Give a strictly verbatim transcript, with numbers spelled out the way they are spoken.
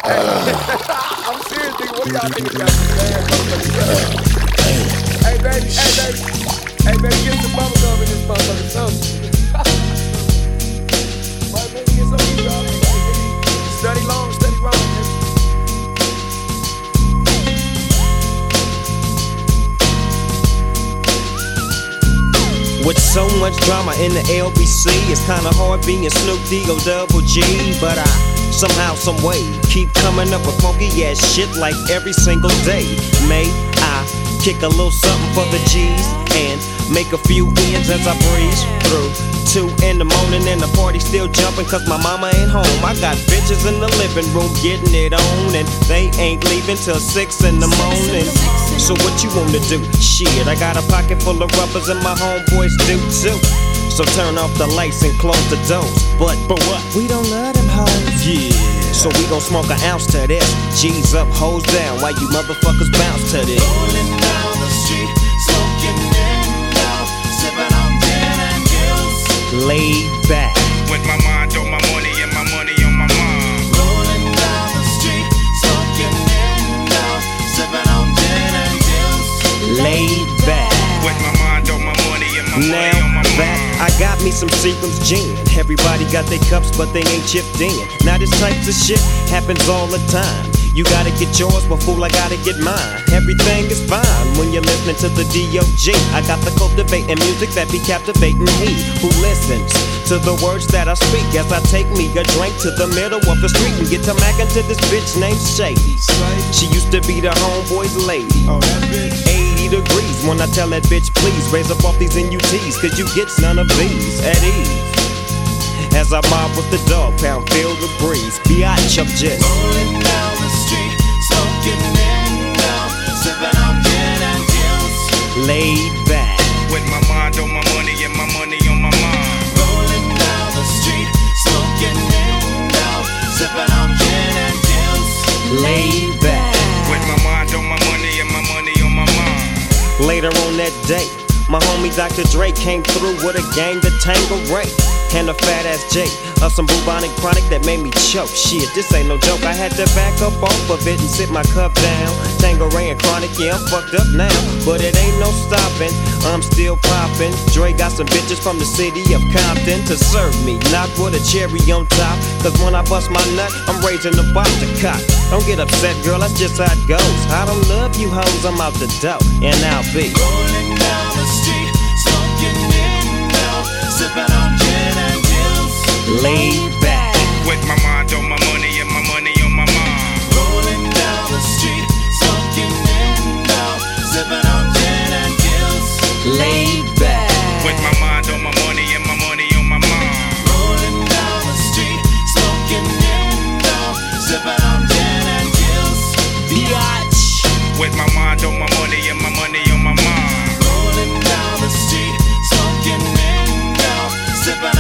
I'm serious, nigga. What do y'all niggas got to say? Hey, baby, hey, baby. Hey, baby, get some bubble gum in this motherfucker, something. Right, baby, get some of y'all. Study long, study wrong, nigga. With so much drama in the L B C, it's kinda hard being Snoop D O Double G. But I somehow, someway keep coming up with funky ass shit like every single day. May I kick a little something for the G's and make a few ends as I breeze through. Two in the morning and the party still jumping cause my mama ain't home. I got bitches in the living room getting it on and they ain't leaving till six in the morning. So what you wanna do? Shit, I got a pocket full of rubbers and my homeboys do too. So turn off the lights and close the doors. But, but what? We don't love them hoes. Yeah. So we gon' smoke an ounce to this. G's up, hoes down, while you motherfuckers bounce to this. Rolling down the street, smoking in now, sipping on gin and gills. Laid back. With my mind on my money and my money on my mind. Rolling down the street, smoking in now, sipping on gin and gills. Laid back. With my mind on my money and my Now money on my that mind. I got me some Seagram's gin. Everybody got their cups, but they ain't chipped in. Now this types of shit happens all the time. You gotta get yours, but fool, I gotta get mine. Everything is fine when you're listening to the D O G. I got the cultivating music that be captivating he who listens to the words that I speak as I take me a drink to the middle of the street and get to mackin' to this bitch named Shady. She used to be the homeboy's lady. eighty degrees when I tell that bitch, please raise up off these N U Ts, cause you get none of these at ease. As I mob with the dog pound, feel the breeze. Biatch, I'm just rolling down the street, smoking in now, sipping on gin and gills. laid back. With my mind on my money and my money on my mind. Rolling down the street, smoking in now, sipping on gin and gills. Laid back. With my mind on my money and my money on my mind. Later on that day, my homie Doctor Dre came through with a gang to Tango Ray and a fat ass J of some bubonic chronic that made me choke. Shit, this ain't no joke. I had to back up off of it and sit my cup down. Tango Ray and chronic, yeah, I'm fucked up now, but it ain't no stopping. I'm still popping. Dre got some bitches from the city of Compton to serve me, not with a cherry on top. Cause when I bust my nut, I'm raising the bar to cock. Don't get upset, girl, that's just how it goes. I don't love you hoes, I'm out the dough, and I'll be rolling down the street, smoking in now, sipping on gin and gills. laid back. With my mind on my money and my money on my mind. Rolling down the street, smoking in now, sipping on gin and gills. Laid back. With my mind on my money and my money on my mind. Rolling down the street, smoking in now, sipping on gin and gills. Biatch. With my mind on my money and my money on my mind. Rolling down the street, smoking in now, sipping